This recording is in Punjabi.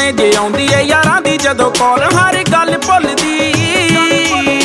ਜੇ ਆਉਂਦੀ ਏ ਯਾਰਾਂ ਦੀ ਜਦੋਂ ਕਾਲ ਹਰ ਗੱਲ ਭੁੱਲਦੀ